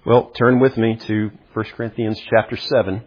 Well, turn with me to 1 Corinthians chapter 7.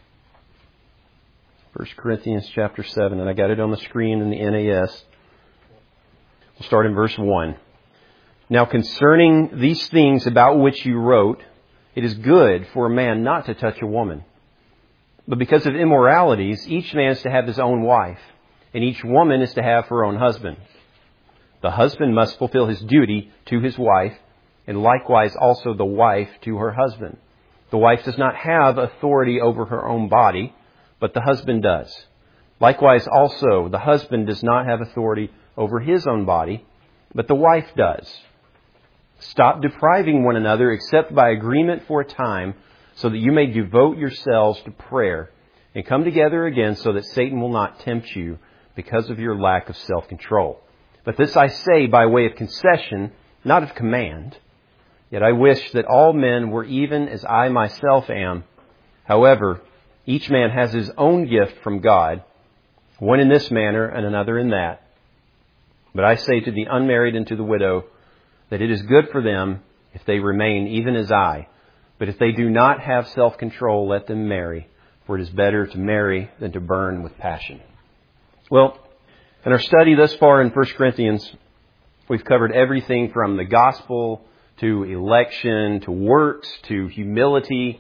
1 Corinthians chapter 7, and I got it on the screen in the NAS. We'll start in verse 1. Now concerning these things about which you wrote, it is good for a man not to touch a woman. But because of immoralities, each man is to have his own wife, and each woman is to have her own husband. The husband must fulfill his duty to his wife, and likewise also the wife to her husband. The wife does not have authority over her own body, but the husband does. Likewise also the husband does not have authority over his own body, but the wife does. Stop depriving one another except by agreement for a time, so that you may devote yourselves to prayer and come together again so that Satan will not tempt you because of your lack of self-control. But this I say by way of concession, not of command. Yet I wish that all men were even as I myself am. However, each man has his own gift from God, one in this manner and another in that. But I say to the unmarried and to the widow that it is good for them if they remain even as I. But if they do not have self-control, let them marry, for it is better to marry than to burn with passion. Well, in our study thus far in 1 Corinthians, we've covered everything from the gospel to election, to works, to humility,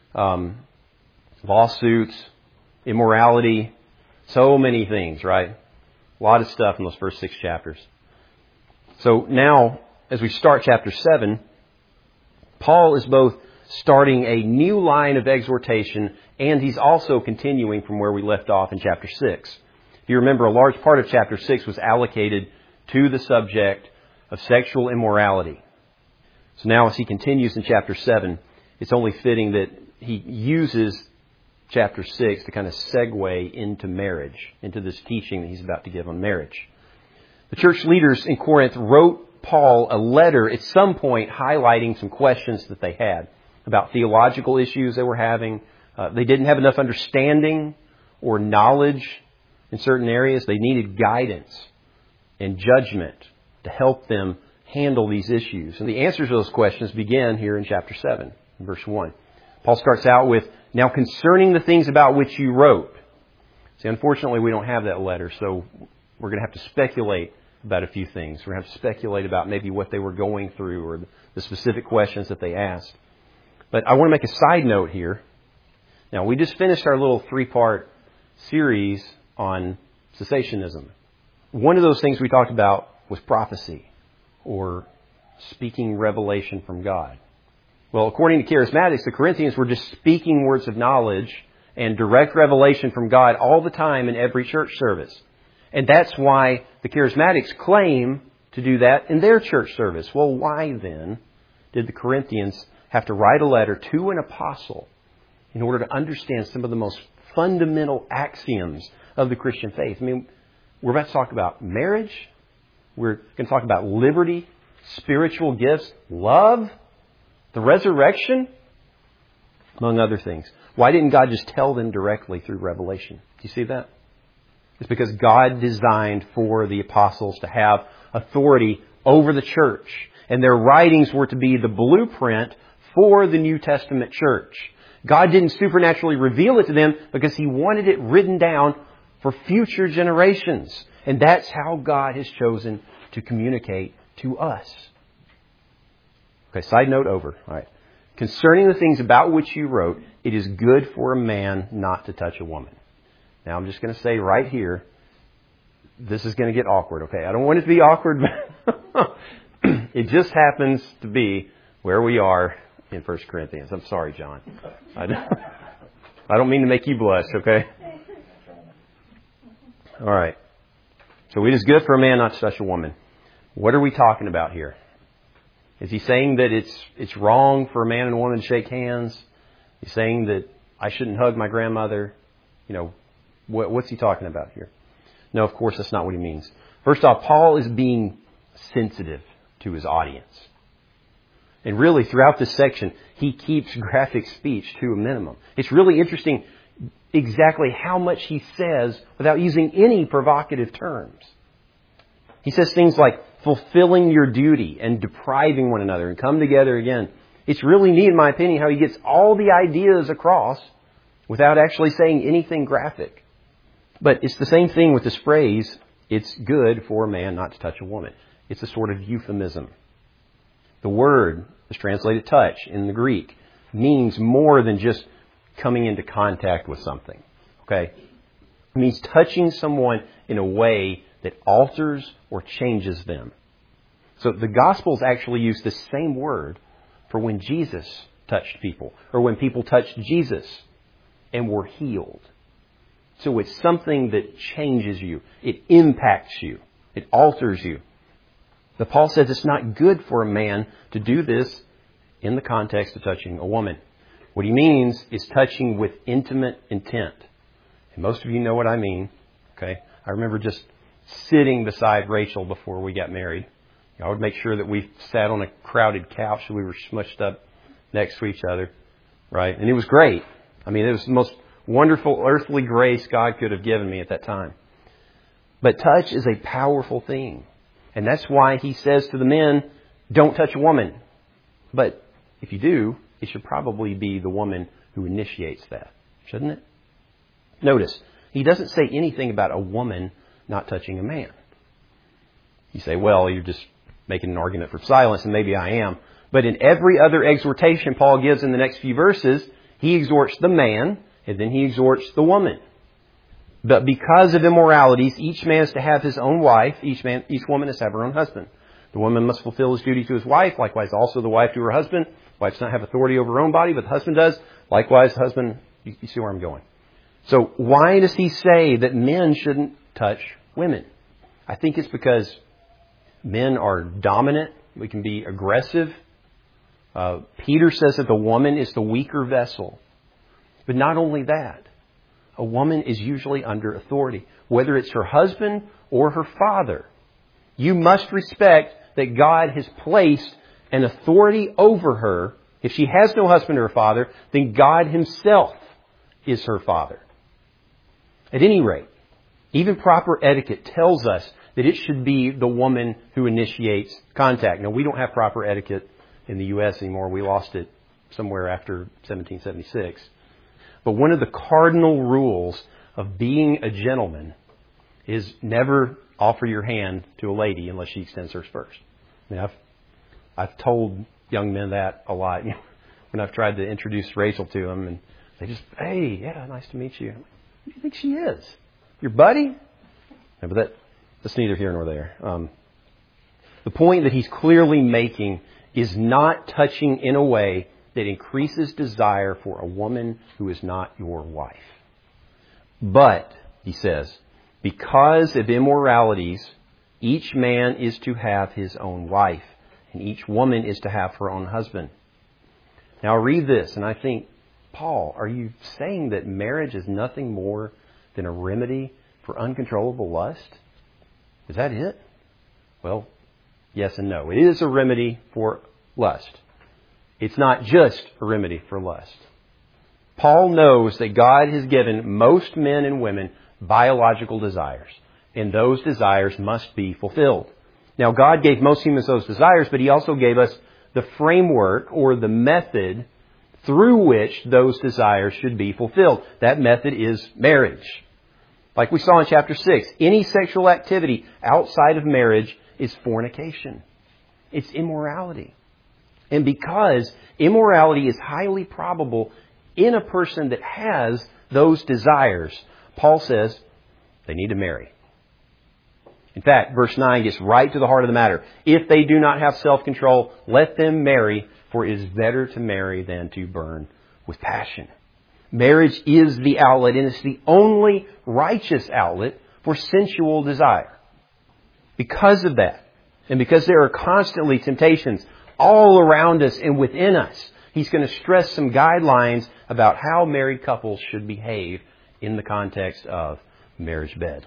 lawsuits, immorality, so many things, right? A lot of stuff in those first 6 chapters. So now, as we start chapter 7, Paul is both starting a new line of exhortation, and he's also continuing from where we left off in chapter 6. If you remember, a large part of chapter 6 was allocated to the subject of sexual immorality. So now as he continues in chapter 7, it's only fitting that he uses chapter 6 to kind of segue into marriage, into this teaching that he's about to give on marriage. The church leaders in Corinth wrote Paul a letter at some point highlighting some questions that they had about theological issues they were having. They didn't have enough understanding or knowledge in certain areas. They needed guidance and judgment to help them handle these issues. And the answers to those questions begin here in chapter 7, verse 1. Paul starts out with, now concerning the things about which you wrote. See, unfortunately, we don't have that letter, so we're going to have to speculate about a few things. We're going to have to speculate about maybe what they were going through or the specific questions that they asked. But I want to make a side note here. Now, we just finished our little 3-part series on cessationism. One of those things we talked about was prophecy, or speaking revelation from God. Well, according to charismatics, the Corinthians were just speaking words of knowledge and direct revelation from God all the time in every church service. And that's why the charismatics claim to do that in their church service. Well, why then did the Corinthians have to write a letter to an apostle in order to understand some of the most fundamental axioms of the Christian faith? I mean, we're about to talk about marriage. We're going to talk about liberty, spiritual gifts, love, the resurrection, among other things. Why didn't God just tell them directly through revelation? Do you see that? It's because God designed for the apostles to have authority over the church. And their writings were to be the blueprint for the New Testament church. God didn't supernaturally reveal it to them because He wanted it written down for future generations. And that's how God has chosen to communicate to us. Okay, side note over. All right. Concerning the things about which you wrote, it is good for a man not to touch a woman. Now, I'm just going to say right here, this is going to get awkward, okay? I don't want it to be awkward, but it just happens to be where we are in 1 Corinthians. I'm sorry, John. I don't mean to make you blush, okay? All right. So it is good for a man not to touch a woman. What are we talking about here? Is he saying that it's wrong for a man and a woman to shake hands? He's saying that I shouldn't hug my grandmother? You know, what's he talking about here? No, of course, that's not what he means. First off, Paul is being sensitive to his audience. And really, throughout this section, he keeps graphic speech to a minimum. It's really interesting exactly how much he says without using any provocative terms. He says things like fulfilling your duty and depriving one another and come together again. It's really neat, in my opinion, how he gets all the ideas across without actually saying anything graphic. But it's the same thing with this phrase, it's good for a man not to touch a woman. It's a sort of euphemism. The word is translated touch in the Greek means more than just coming into contact with something. Okay? It means touching someone in a way that alters or changes them. So the Gospels actually use the same word for when Jesus touched people, or when people touched Jesus and were healed. So it's something that changes you. It impacts you. It alters you. But Paul says it's not good for a man to do this in the context of touching a woman. What he means is touching with intimate intent. And most of you know what I mean. Okay? I remember just sitting beside Rachel before we got married. I would make sure that we sat on a crowded couch and we were smushed up next to each other. Right? And it was great. I mean, it was the most wonderful earthly grace God could have given me at that time. But touch is a powerful thing. And that's why he says to the men, don't touch a woman. But if you do, it should probably be the woman who initiates that, shouldn't it? Notice, he doesn't say anything about a woman not touching a man. You say, well, you're just making an argument for silence, and maybe I am. But in every other exhortation Paul gives in the next few verses, he exhorts the man, and then he exhorts the woman. But because of immoralities, each man is to have his own wife, each woman is to have her own husband. The woman must fulfill his duty to his wife, likewise also the wife to her husband. The wife does not have authority over her own body, but the husband does. Likewise, the husband, you see where I'm going. So why does he say that men shouldn't touch women? I think it's because men are dominant. We can be aggressive. Peter says that the woman is the weaker vessel. But not only that, a woman is usually under authority, whether it's her husband or her father. You must respect that God has placed an authority over her. If she has no husband or father, then God himself is her father. At any rate, even proper etiquette tells us that it should be the woman who initiates contact. Now, we don't have proper etiquette in the U.S. anymore. We lost it somewhere after 1776. But one of the cardinal rules of being a gentleman is never offer your hand to a lady unless she extends hers first. I mean, I've told young men that a lot when I've tried to introduce Rachel to them, and they just, hey, yeah, nice to meet you. Who do you think she is? Your buddy? No, but that's neither here nor there. The point that he's clearly making is not touching in a way that increases desire for a woman who is not your wife. But, he says, because of immoralities, each man is to have his own wife, and each woman is to have her own husband. Now, I read this, and I think, Paul, are you saying that marriage is nothing more than a remedy for uncontrollable lust? Is that it? Well, yes and no. It is a remedy for lust. It's not just a remedy for lust. Paul knows that God has given most men and women biological desires, and those desires must be fulfilled. Now, God gave most humans those desires, but He also gave us the framework or the method through which those desires should be fulfilled. That method is marriage. Like we saw in chapter 6, any sexual activity outside of marriage is fornication. It's immorality. And because immorality is highly probable in a person that has those desires, Paul says they need to marry. In fact, verse 9 gets right to the heart of the matter. If they do not have self-control, let them marry, for it is better to marry than to burn with passion. Marriage is the outlet, and it's the only righteous outlet for sensual desire. Because of that, and because there are constantly temptations all around us and within us, he's going to stress some guidelines about how married couples should behave in the context of marriage bed.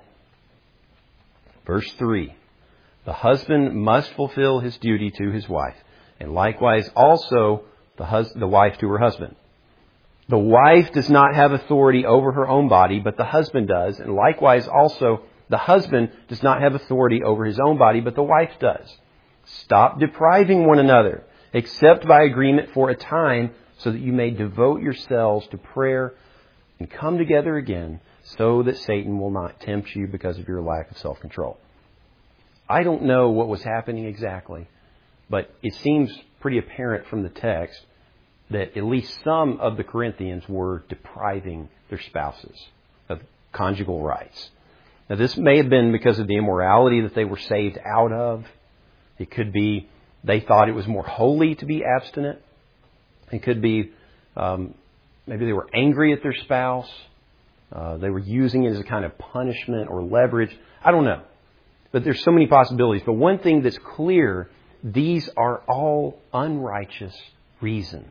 Verse 3, the husband must fulfill his duty to his wife, and likewise also the wife to her husband. The wife does not have authority over her own body, but the husband does, and likewise also the husband does not have authority over his own body, but the wife does. Stop depriving one another, except by agreement for a time, so that you may devote yourselves to prayer and come together again, so that Satan will not tempt you because of your lack of self-control. I don't know what was happening exactly, but it seems pretty apparent from the text that at least some of the Corinthians were depriving their spouses of conjugal rights. Now, this may have been because of the immorality that they were saved out of. It could be they thought it was more holy to be abstinent. It could be maybe they were angry at their spouse. They were using it as a kind of punishment or leverage. I don't know. But there's so many possibilities. But one thing that's clear, these are all unrighteous reasons.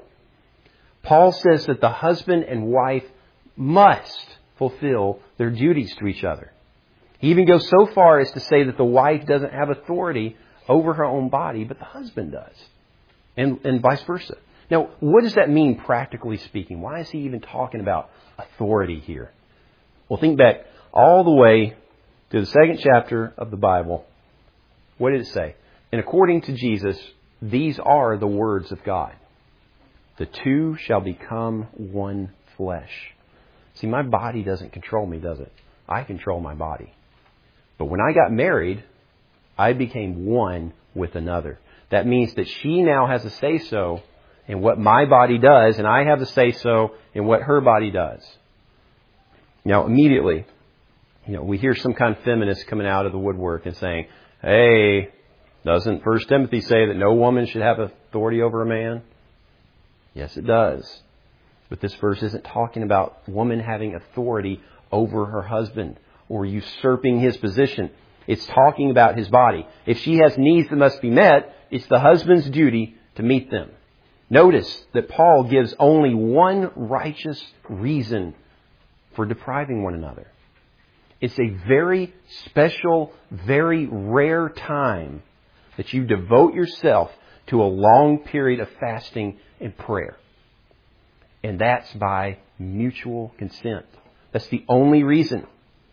Paul says that the husband and wife must fulfill their duties to each other. He even goes so far as to say that the wife doesn't have authority over her own body, but the husband does. And vice versa. Now, what does that mean practically speaking? Why is he even talking about authority here? Well, think back all the way to the 2nd chapter of the Bible. What did it say? And according to Jesus, these are the words of God. The two shall become one flesh. See, my body doesn't control me, does it? I control my body. But when I got married, I became one with another. That means that she now has a say-so in what my body does, and I have a say-so in what her body does. Now, immediately, we hear some kind of feminist coming out of the woodwork and saying, hey, doesn't 1 Timothy say that no woman should have authority over a man? Yes, it does. But this verse isn't talking about woman having authority over her husband or usurping his position. It's talking about his body. If she has needs that must be met, it's the husband's duty to meet them. Notice that Paul gives only one righteous reason for depriving one another. It's a very special, very rare time that you devote yourself to a long period of fasting and prayer. And that's by mutual consent. That's the only reason.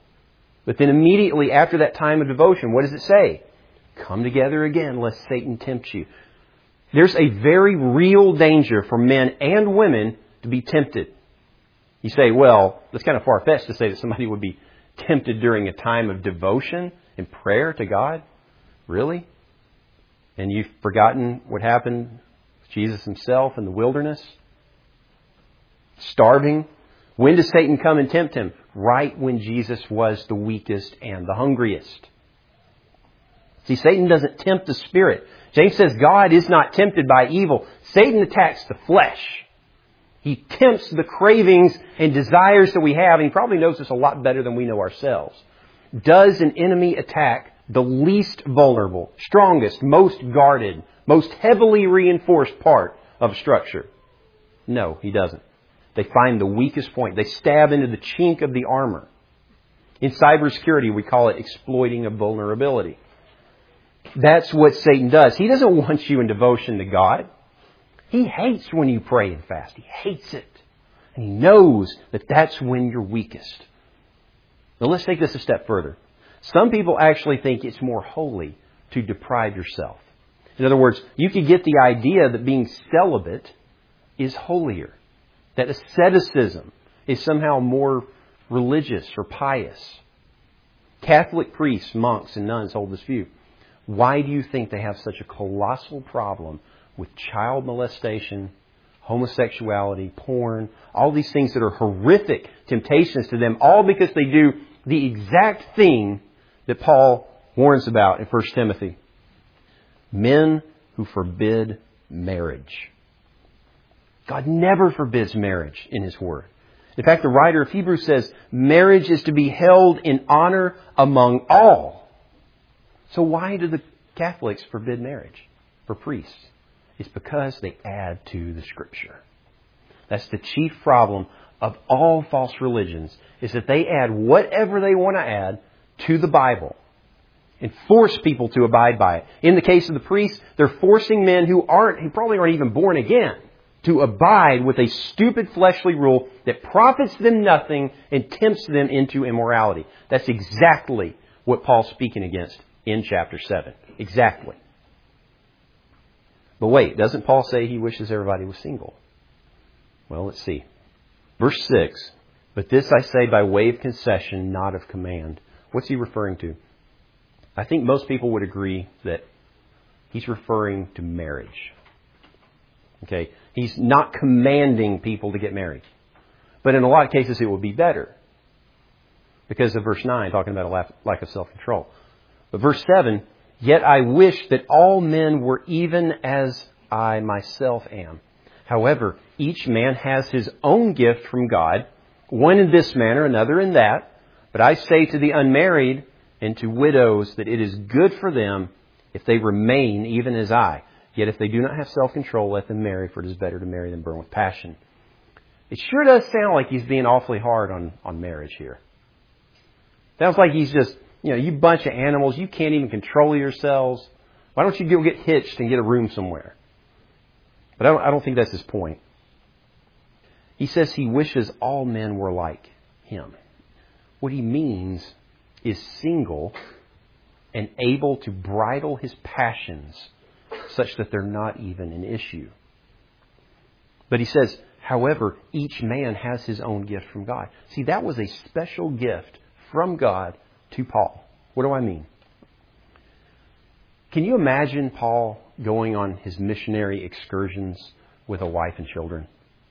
But then immediately after that time of devotion, what does it say? Come together again, lest Satan tempt you. There's a very real danger for men and women to be tempted. You say, well, that's kind of far-fetched to say that somebody would be tempted during a time of devotion and prayer to God. Really? And you've forgotten what happened with Jesus himself in the wilderness? Starving. When does Satan come and tempt him? Right when Jesus was the weakest and the hungriest. See, Satan doesn't tempt the spirit. James says God is not tempted by evil. Satan attacks the flesh. He tempts the cravings and desires that we have, and he probably knows this a lot better than we know ourselves. Does an enemy attack the least vulnerable, strongest, most guarded, most heavily reinforced part of a structure? No, he doesn't. They find the weakest point. They stab into the chink of the armor. In cybersecurity, we call it exploiting a vulnerability. That's what Satan does. He doesn't want you in devotion to God. He hates when you pray and fast. He hates it. And he knows that that's when you're weakest. Now let's take this a step further. Some people actually think it's more holy to deprive yourself. In other words, you could get the idea that being celibate is holier. That asceticism is somehow more religious or pious. Catholic priests, monks, and nuns hold this view. Why do you think they have such a colossal problem with child molestation, homosexuality, porn, all these things that are horrific temptations to them, all because they do the exact thing that Paul warns about in 1 Timothy? Men who forbid marriage. God never forbids marriage in His Word. In fact, the writer of Hebrews says marriage is to be held in honor among all. So why do the Catholics forbid marriage for priests? It's because they add to the Scripture. That's the chief problem of all false religions, is that they add whatever they want to add to the Bible and force people to abide by it. In the case of the priests, they're forcing men who probably aren't even born again to abide with a stupid fleshly rule that profits them nothing and tempts them into immorality. That's exactly what Paul's speaking against in chapter 7. Exactly. But wait, doesn't Paul say he wishes everybody was single? Well, let's see. Verse 6, but this I say by way of concession, not of command. What's he referring to? I think most people would agree that he's referring to marriage. Okay? He's not commanding people to get married. But in a lot of cases, it would be better. Because of verse 9, talking about a lack of self-control. But verse 7, yet I wish that all men were even as I myself am. However, each man has his own gift from God, one in this manner, another in that. But I say to the unmarried and to widows that it is good for them if they remain even as I. Yet if they do not have self-control, let them marry, for it is better to marry than burn with passion. It sure does sound like he's being awfully hard on marriage here. Sounds like he's just, you bunch of animals, you can't even control yourselves. Why don't you go get hitched and get a room somewhere? But I don't think that's his point. He says he wishes all men were like him. What he means is single and able to bridle his passions such that they're not even an issue. But he says, however, each man has his own gift from God. See, that was a special gift from God to Paul. What do I mean? Can you imagine Paul going on his missionary excursions with a wife and children?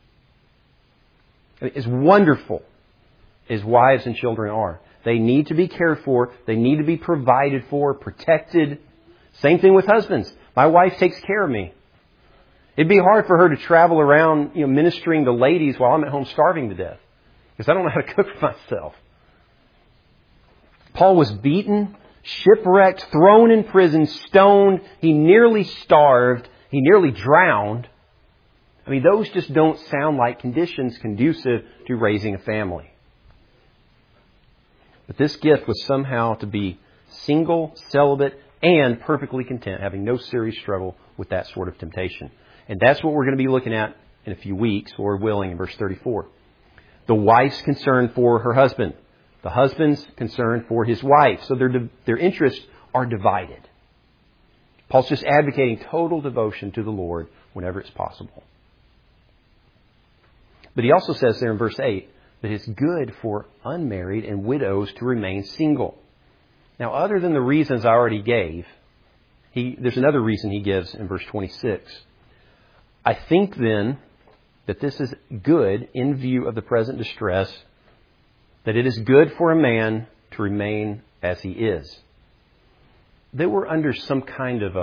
As wonderful as wives and children are, they need to be cared for. They need to be provided for, protected. Same thing with husbands. My wife takes care of me. It'd be hard for her to travel around, ministering to ladies while I'm at home starving to death, because I don't know how to cook for myself. Paul was beaten, shipwrecked, thrown in prison, stoned. He nearly starved. He nearly drowned. I mean, those just don't sound like conditions conducive to raising a family. But this gift was somehow to be single, celibate, and perfectly content, having no serious struggle with that sort of temptation. And that's what we're going to be looking at in a few weeks, Lord willing, in verse 34. The wife's concern for her husband. The husband's concern for his wife. So their interests are divided. Paul's just advocating total devotion to the Lord whenever it's possible. But he also says there in verse 8 that it's good for unmarried and widows to remain single. Now, other than the reasons I already gave, there's another reason he gives in verse 26. I think then that this is good in view of the present distress, that it is good for a man to remain as he is. They were under some kind of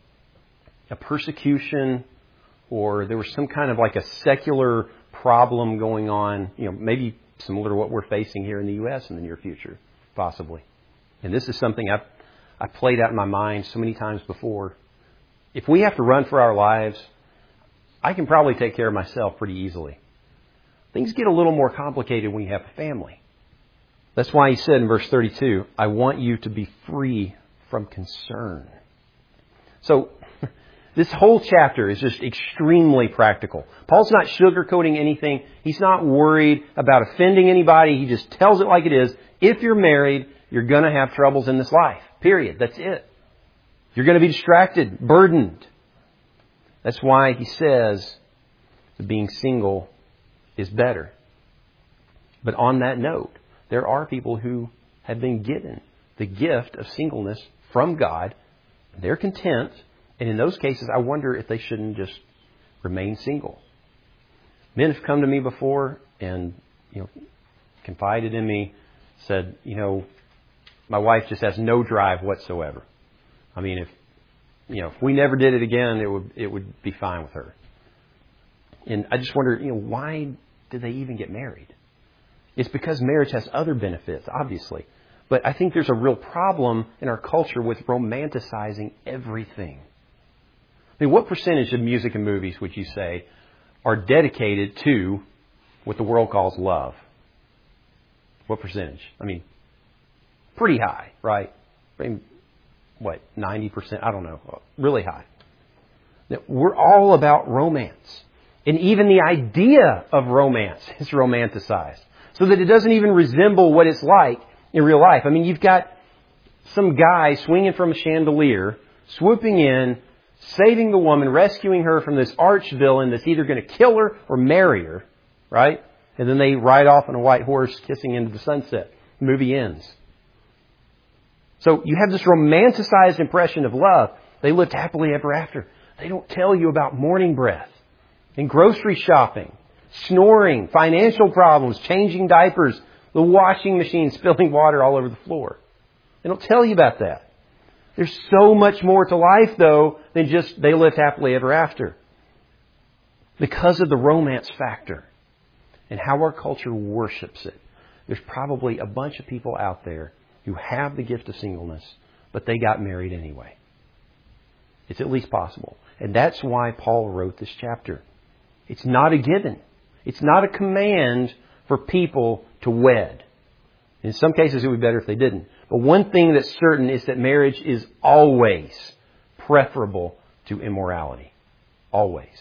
a persecution, or there was some kind of like a secular problem going on, maybe similar to what we're facing here in the U.S. in the near future, possibly. And this is something I've played out in my mind so many times before. If we have to run for our lives, I can probably take care of myself pretty easily. Things get a little more complicated when you have a family. That's why he said in verse 32, I want you to be free from concern. So this whole chapter is just extremely practical. Paul's not sugarcoating anything. He's not worried about offending anybody. He just tells it like it is. If you're married, you're going to have troubles in this life. Period. That's it. You're going to be distracted, burdened. That's why he says that being single is better. But on that note, there are people who have been given the gift of singleness from God. They're content. And in those cases, I wonder if they shouldn't just remain single. Men have come to me before and, confided in me, said, my wife just has no drive whatsoever. I mean, if we never did it again, it would be fine with her. And I just wonder, why did they even get married? It's because marriage has other benefits, obviously. But I think there's a real problem in our culture with romanticizing everything. I mean, what percentage of music and movies would you say are dedicated to what the world calls love? What percentage? I mean, pretty high, right? I mean, 90%? I don't know. Really high. Now, we're all about romance. And even the idea of romance is romanticized, so that it doesn't even resemble what it's like in real life. I mean, you've got some guy swinging from a chandelier, swooping in, saving the woman, rescuing her from this arch villain that's either going to kill her or marry her, right? And then they ride off on a white horse kissing into the sunset. The movie ends. So you have this romanticized impression of love. They lived happily ever after. They don't tell you about morning breath and grocery shopping, snoring, financial problems, changing diapers, the washing machine spilling water all over the floor. They don't tell you about that. There's so much more to life, though, than just they lived happily ever after. Because of the romance factor and how our culture worships it, there's probably a bunch of people out there who have the gift of singleness, but they got married anyway. It's at least possible. And that's why Paul wrote this chapter. It's not a given. It's not a command for people to wed. In some cases, it would be better if they didn't. But one thing that's certain is that marriage is always preferable to immorality. Always.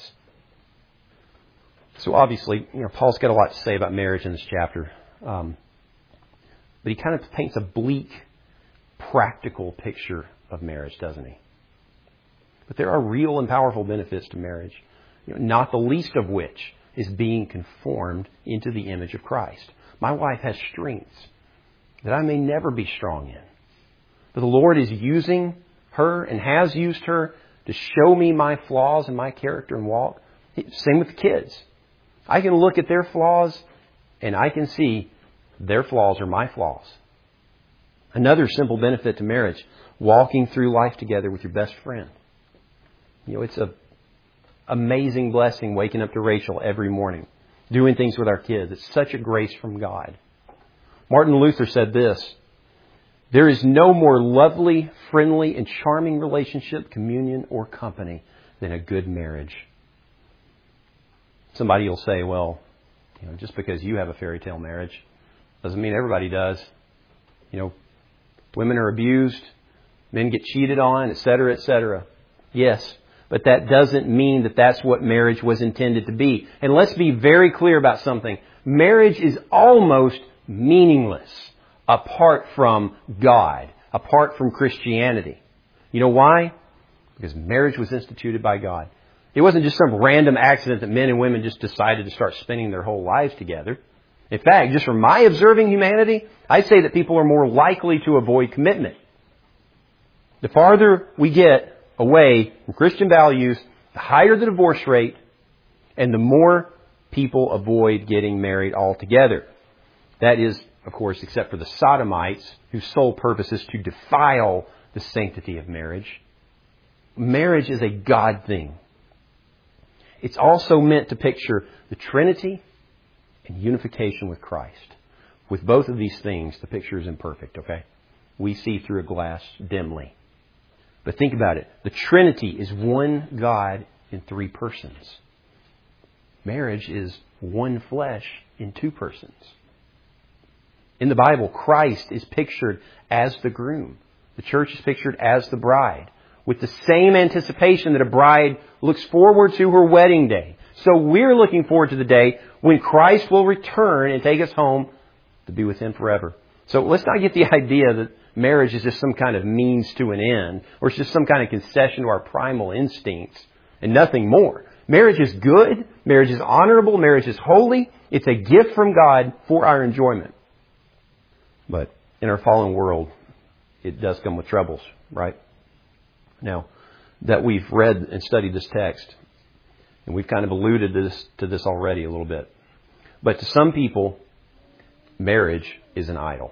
So obviously, Paul's got a lot to say about marriage in this chapter. But he kind of paints a bleak, practical picture of marriage, doesn't he? But there are real and powerful benefits to marriage, not the least of which is being conformed into the image of Christ. My wife has strengths that I may never be strong in. But the Lord is using her and has used her to show me my flaws in my character and walk. Same with the kids. I can look at their flaws and I can see their flaws are my flaws. Another simple benefit to marriage, walking through life together with your best friend. It's an amazing blessing waking up to Rachel every morning, doing things with our kids. It's such a grace from God. Martin Luther said this, "There is no more lovely, friendly, and charming relationship, communion, or company than a good marriage." Somebody will say, well, just because you have a fairy tale marriage doesn't mean everybody does. Women are abused, men get cheated on, etc., etc. Yes, but that doesn't mean that that's what marriage was intended to be. And let's be very clear about something. Marriage is almost meaningless apart from God, apart from Christianity. You know why? Because marriage was instituted by God. It wasn't just some random accident that men and women just decided to start spending their whole lives together. In fact, just from my observing humanity, I'd say that people are more likely to avoid commitment. The farther we get away from Christian values, the higher the divorce rate, and the more people avoid getting married altogether. That is, of course, except for the sodomites, whose sole purpose is to defile the sanctity of marriage. Marriage is a God thing. It's also meant to picture the Trinity and unification with Christ. With both of these things, the picture is imperfect, okay? We see through a glass dimly. But think about it. The Trinity is one God in three persons. Marriage is one flesh in two persons. In the Bible, Christ is pictured as the groom. The church is pictured as the bride, with the same anticipation that a bride looks forward to her wedding day. So we're looking forward to the day when Christ will return and take us home to be with Him forever. So let's not get the idea that marriage is just some kind of means to an end, or it's just some kind of concession to our primal instincts and nothing more. Marriage is good. Marriage is honorable. Marriage is holy. It's a gift from God for our enjoyment. But in our fallen world, it does come with troubles, right? Now, that we've read and studied this text, and we've kind of alluded to this already a little bit. But to some people, marriage is an idol.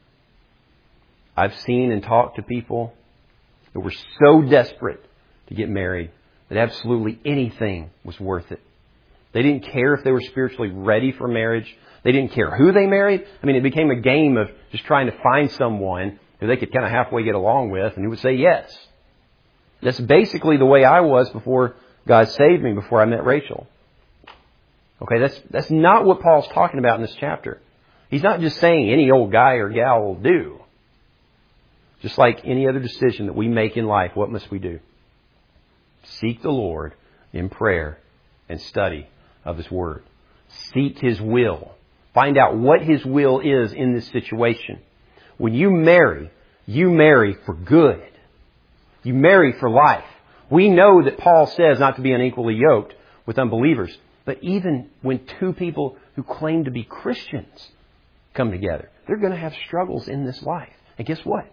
I've seen and talked to people that were so desperate to get married that absolutely anything was worth it. They didn't care if they were spiritually ready for marriage. They didn't care who they married. I mean, it became a game of just trying to find someone who they could kind of halfway get along with and who would say yes. That's basically the way I was before God saved me, before I met Rachel. Okay, that's not what Paul's talking about in this chapter. He's not just saying any old guy or gal will do. Just like any other decision that we make in life, what must we do? Seek the Lord in prayer and study of His Word. Seek His will. Find out what His will is in this situation. When you marry for good. You marry for life. We know that Paul says not to be unequally yoked with unbelievers. But even when two people who claim to be Christians come together, they're going to have struggles in this life. And guess what?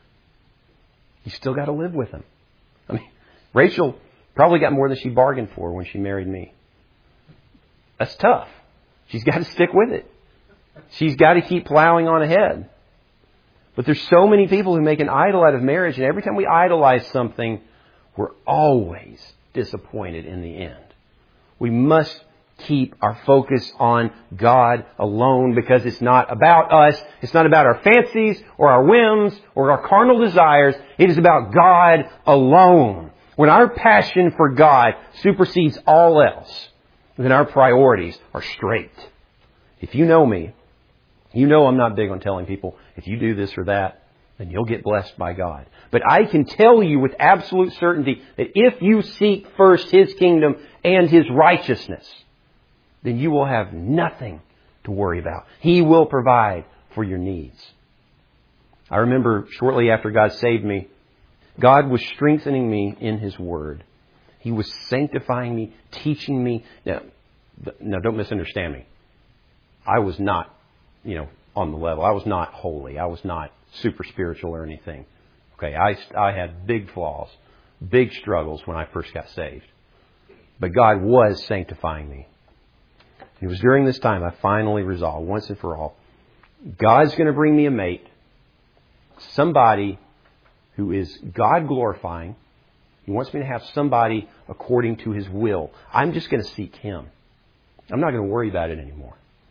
You still got to live with them. I mean, Rachel probably got more than she bargained for when she married me. That's tough. She's got to stick with it. She's got to keep plowing on ahead. But there's so many people who make an idol out of marriage, and every time we idolize something, we're always disappointed in the end. We must keep our focus on God alone, because it's not about us. It's not about our fancies or our whims or our carnal desires. It is about God alone. When our passion for God supersedes all else, then our priorities are straight. If you know me, you know I'm not big on telling people, if you do this or that, then you'll get blessed by God. But I can tell you with absolute certainty that if you seek first His kingdom and His righteousness, then you will have nothing to worry about. He will provide for your needs. I remember shortly after God saved me, God was strengthening me in His Word. He was sanctifying me, teaching me. Now don't misunderstand me. I was not, on the level. I was not holy. I was not super spiritual or anything. Okay, I had big flaws, big struggles when I first got saved. But God was sanctifying me. It was during this time I finally resolved, once and for all, God's going to bring me a mate, somebody who is God-glorifying. He wants me to have somebody according to His will. I'm just going to seek Him. I'm not going to worry about it anymore.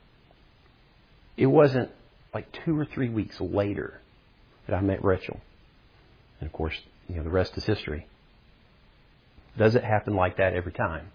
It wasn't like 2 or 3 weeks later that I met Rachel. And of course, the rest is history. Does it happen like that every time?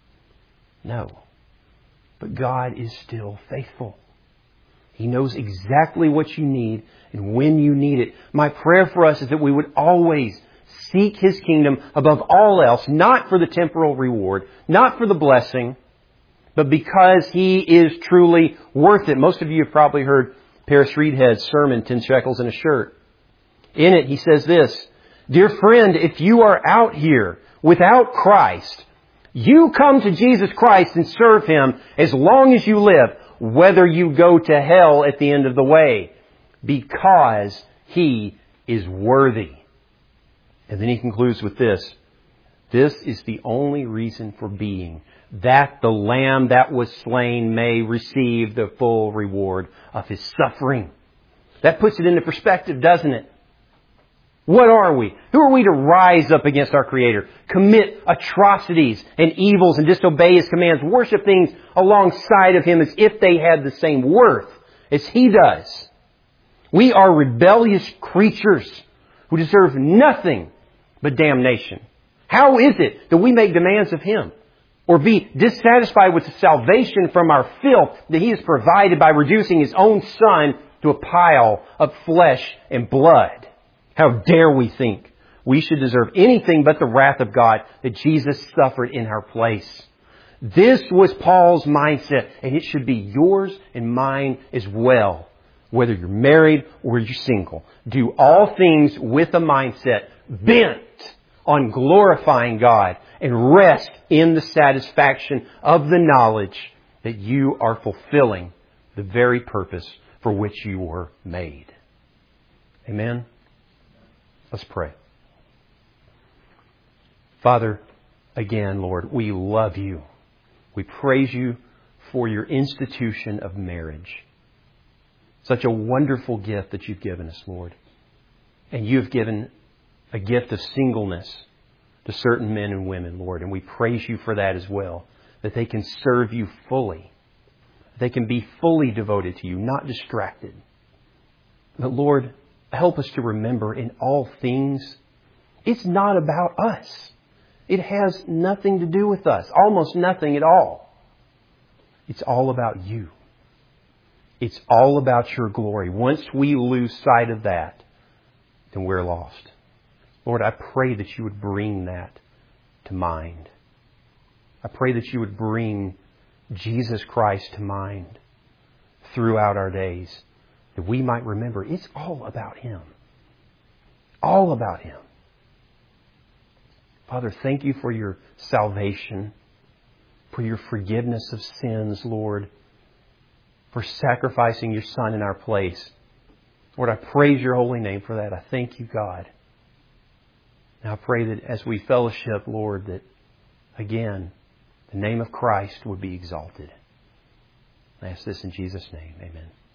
No. But God is still faithful. He knows exactly what you need and when you need it. My prayer for us is that we would always seek His kingdom above all else, not for the temporal reward, not for the blessing, but because He is truly worth it. Most of you have probably heard Paris Reedhead's sermon, 10 Shekels in a Shirt. In it, he says this, "Dear friend, if you are out here without Christ, you come to Jesus Christ and serve Him as long as you live, whether you go to hell at the end of the way, because He is worthy." And then he concludes with this, "This is the only reason for being, that the Lamb that was slain may receive the full reward of His suffering." That puts it into perspective, doesn't it? What are we? Who are we to rise up against our Creator, commit atrocities and evils and disobey His commands, worship things alongside of Him as if they had the same worth as He does? We are rebellious creatures who deserve nothing but damnation. How is it that we make demands of Him or be dissatisfied with the salvation from our filth that He has provided by reducing His own Son to a pile of flesh and blood? How dare we think we should deserve anything but the wrath of God that Jesus suffered in our place? This was Paul's mindset, and it should be yours and mine as well. Whether you're married or you're single, do all things with a mindset bent on glorifying God and rest in the satisfaction of the knowledge that you are fulfilling the very purpose for which you were made. Amen? Let's pray. Father, again, Lord, we love You. We praise You for Your institution of marriage. Such a wonderful gift that You've given us, Lord. And You have given a gift of singleness to certain men and women, Lord. And we praise You for that as well. That they can serve You fully. They can be fully devoted to You, not distracted. But Lord, help us to remember in all things, it's not about us. It has nothing to do with us. Almost nothing at all. It's all about You. It's all about Your glory. Once we lose sight of that, then we're lost. Lord, I pray that You would bring that to mind. I pray that You would bring Jesus Christ to mind throughout our days, that we might remember it's all about Him. All about Him. Father, thank You for Your salvation, for Your forgiveness of sins, Lord, for sacrificing Your Son in our place. Lord, I praise Your holy name for that. I thank You, God. And I pray that as we fellowship, Lord, that again, the name of Christ would be exalted. I ask this in Jesus' name. Amen.